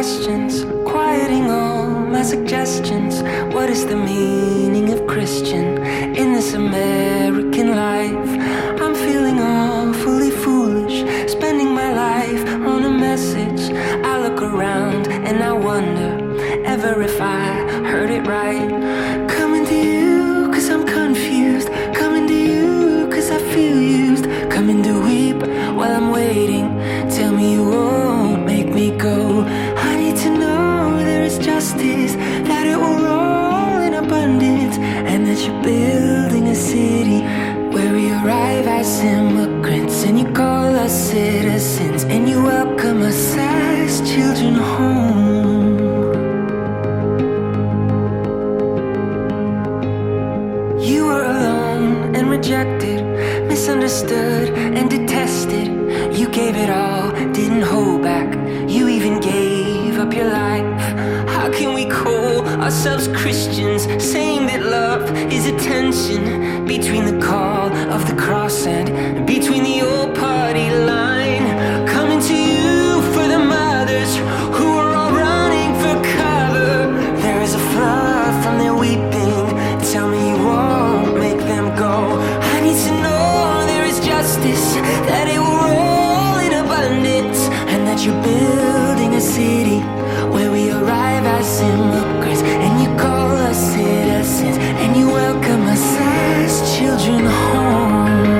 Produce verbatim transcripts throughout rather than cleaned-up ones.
questions, quieting all my suggestions. What is the meaning of Christian in this American life? I'm feeling awfully foolish, spending my life on a message. I look around and I wonder ever if I heard it right. Coming to you cause I'm confused, coming to you cause I feel used, coming to weep while I'm waiting. Tell me you won't make me go. I need to know there is justice, that it will roll in abundance, and that you're building a city where we arrive as immigrants, and you call us citizens, and you welcome us as children home. You were alone and rejected, misunderstood and detested. You gave it all, didn't hold back. You even gave up your life. How can we call ourselves Christians, saying that love is a tension between the call of the cross and between the old party line? Coming to you for the mothers who are all running for cover. There is a flood from their weeping. Tell me you won't make them go. I need to know there is justice, that it will roll in abundance, and that you're building a city where we arrive as immigrants, and you call us citizens, and you welcome us as children home.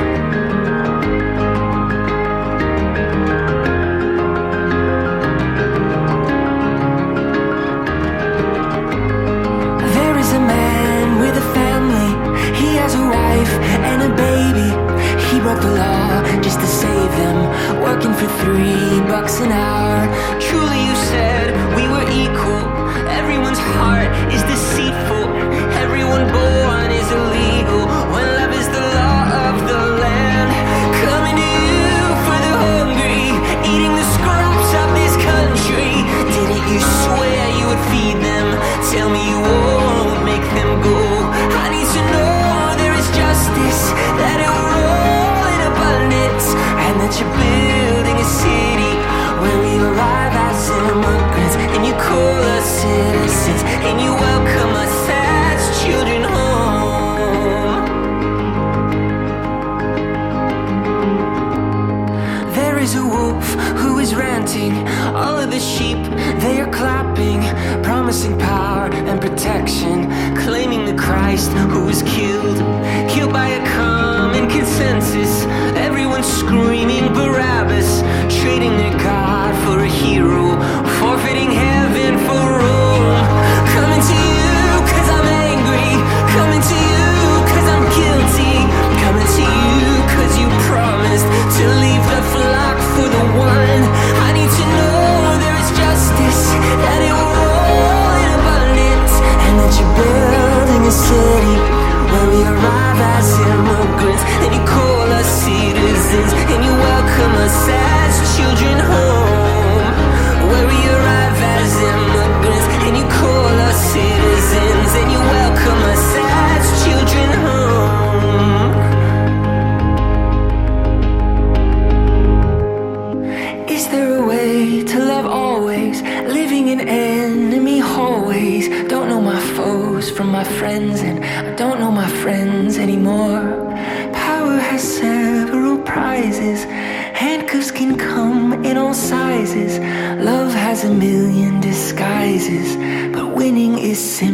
There is a man with a family, he has a wife and a baby. He broke the law just to save them, working for three bucks an hour. Truly you said we were equal. Everyone's heart is deceitful. Everyone born is illegal when love is the law of the land. Coming to you for the hungry, eating the scraps of this country. Didn't you swear you would feed them? Tell me you won't make them go. I need to know there is justice, that it will roll in abundance, and that you're building a city where we arrive as immigrants, and you call us citizens, and you welcome us as children home. There is a wolf who is ranting, all of the sheep, they are clapping, promising power and protection, claiming the Christ who was killed, killed by a common consensus. Everyone's screaming Barabbas, trading their God for a hero, forfeiting heaven for Rome. Coming to you cause I'm angry, coming to you cause I'm guilty, coming to you cause you promised to leave the flock for the one. I need to know there is justice, that it will roll in abundance, and that you're building a city where we arrive as immigrants, and you call us citizens, and you welcome us as children home. Where we arrive as immigrants, and you call us citizens, and you welcome us as children home. Is there a way to love always, living in enemy hallways? Don't know my foes from my friends, and I don't know my friends anymore. Power has several prizes, handcuffs can come in all sizes, love has a million disguises, but winning is simple.